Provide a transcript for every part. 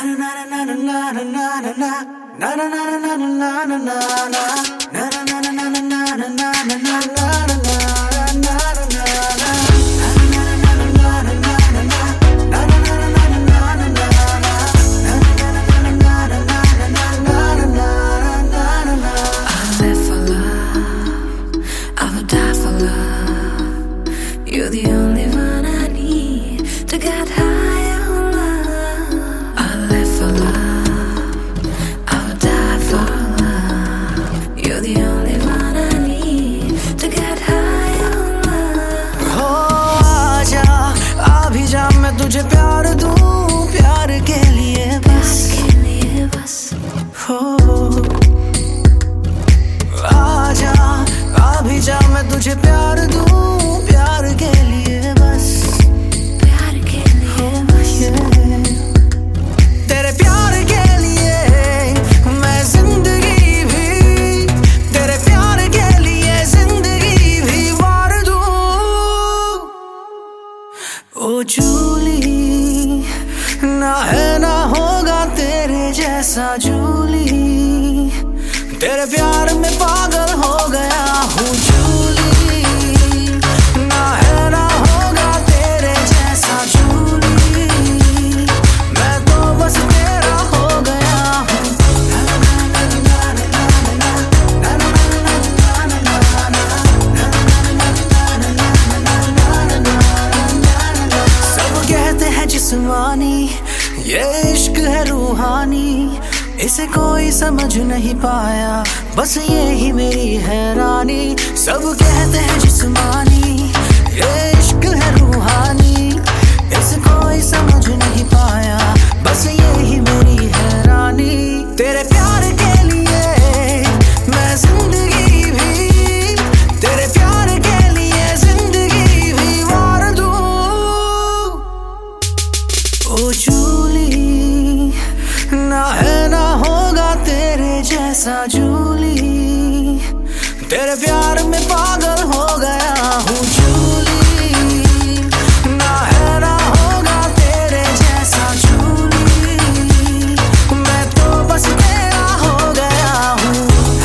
You're the only one I need to get high on love. I'll live for love, I'll die for love. You're the only one I need to get high on love. हो आजा, आ भी जा, मैं तुझे प्यार दूं, प्यार के लिए बस हो। आजा, आ भी जा, मैं तुझे प्यार दूं, प्यार के लिए बस, प्यार के लिए बस। तेरे प्यार के लिए मैं जिंदगी भी, तेरे प्यार के लिए जिंदगी भी वार दूं। ओ जूली, ना है ना होगा तेरे जैसा जूली, तेरे प्यार में पागल हो गया हूँ जूली, ना है ना होगा तेरे जैसा जूली, मैं तो बस तेरा हो गया हूँ। सब कहते हैं जिस्मानी, ये इश्क है रूहानी, इसे कोई समझ नहीं पाया, बस ये ही मेरी हैरानी। सब कहते हैं जिस्मानी, ये इश्क है रूहानी, इसे कोई समझ नहीं पाया, बस ये ही मेरी हैरानी। तेरे प्यार के लिए मैं जिंदगी भी, तेरे प्यार के लिए जिंदगी भी वार दूं। ओ जूली, ना है ना होगा तेरे जैसा जूली, तेरे प्यार में पागल हो गया हूँ जूली, ना है ना होगा तेरे जैसा जूली, मैं तो बस तेरा हो गया हूँ।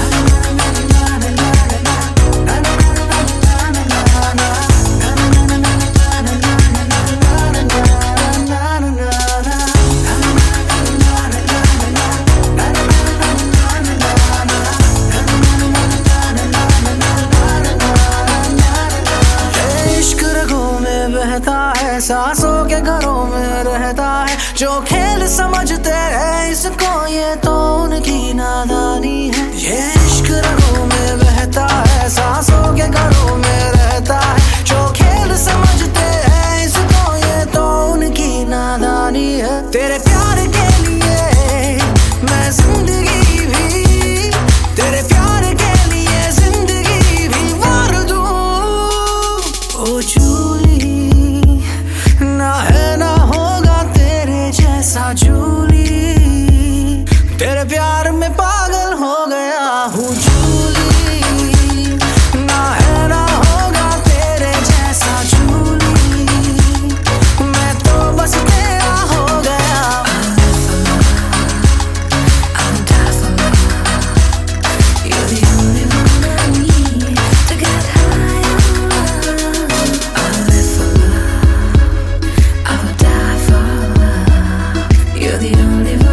बहता है, सांसों के घरों में रहता है, जो खेल समझते हैं इसको ये तो उनकी नादानी है। ये इश्क रगों में बहता है, सांसों के घरों में रहता है, जो खेल समझते हैं इसको ये तो उनकी नादानी है। तेरे प्यार के लिए मैं जिंदगी भी, तेरे प्यार के लिए जिंदगी भी वार दूं। ओ जूली, ना है ना होगा तेरे जैसा जूली, तेरे प्यार में पागल हो गया हूँ जूली, ना है ना होगा तेरे जैसा जूली, मैं तो बस तेरा हो गया। I'll die for love. You're the only one I need to get high on love. I'll live for love, I'll die for love. You're the only one